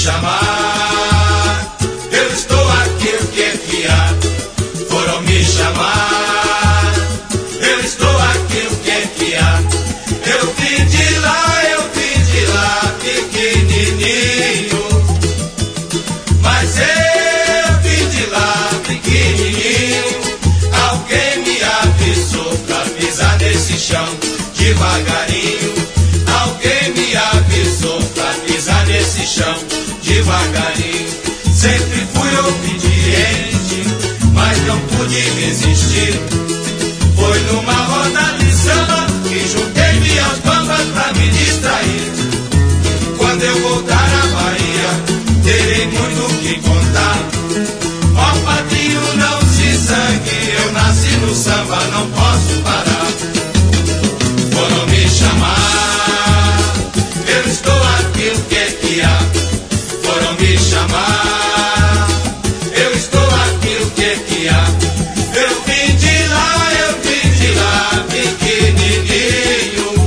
chamar, eu estou aqui, o que é que há? Foram me chamar, eu estou aqui, o que é que há? Eu vim de lá, pequenininho, mas eu vim de lá, pequenininho. Alguém me avisou pra pisar nesse chão devagarinho. Alguém me avisou pra pisar nesse chão devagarinho. Sempre fui obediente, mas não pude resistir. Foi numa roda de samba que juntei minhas bambas pra me distrair. Quando eu voltar à Bahia, terei muito o que contar. Ó padrinho, não se sangue, eu nasci no samba, não posso parar. Foram me chamar, eu estou aqui, o que é que há? Foram me chamar, eu estou aqui, o que é que há? Eu vim de lá, pequenininho,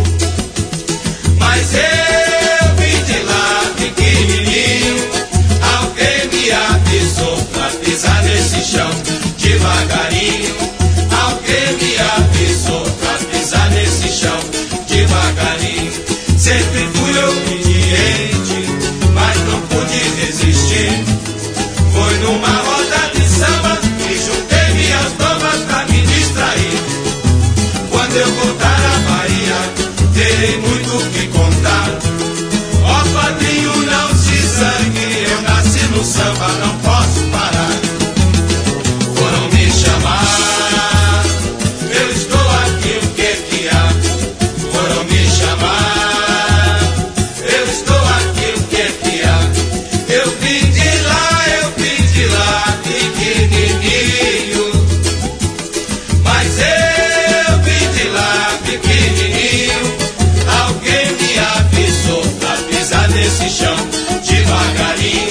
mas eu vim de lá, pequenininho. Alguém me avisou pra pisar nesse chão devagarinho. Alguém me avisou pra pisar nesse chão devagarinho. Sempre fui obediente, mas não pude resistir. Foi numa roda de samba que juntei minhas bambas pra me distrair. Quando eu voltar à Bahia, terei muito o que contar. Ó padrinho, não se sangue, eu nasci no samba, não posso parar. Foram me chamar, eu estou aqui, o que é que há? Foram me chamar, eu estou aqui, o que é que há? Eu vim de lá, pequenininho, mas eu vim de lá, pequenininho. Alguém me avisou pra pisar nesse chão devagarinho.